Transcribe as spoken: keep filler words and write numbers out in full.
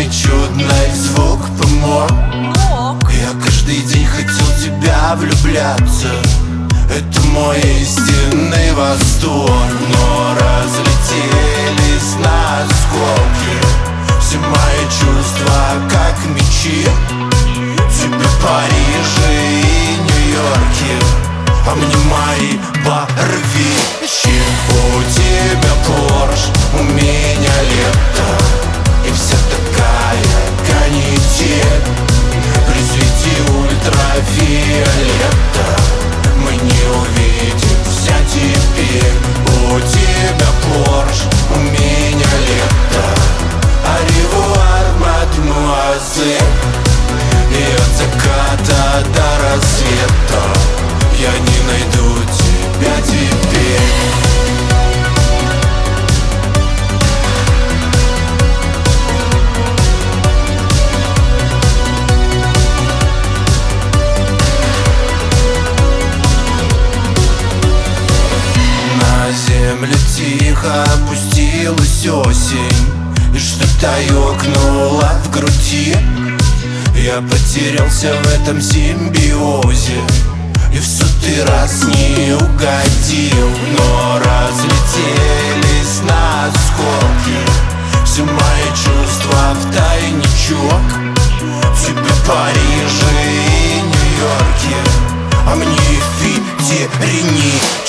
мне чудный звук помог. Я каждый день хотел в тебя влюбляться, это мой истинный восторг. Но разлетелись на осколки все мои чувства, как мечи. Тебе Париже и Нью-Йорке, а мне мои барвичи. У тебя Порш, у меня лето, и вся такая канитель. При свете ультрафиолета мы не увидимся теперь. У тебя Порш, у меня лето, аревуар, мадемуазель. И от заката до рассвета я не найду тебя теперь. На землю тихо опустилась осень, и что-то ёкнуло в груди. Я потерялся в этом симбиозе и в сотый раз не угодил. Но разлетелись на осколки все мои чувства в тайничок. Тебе Париже и Нью-Йорке, а мне в Питере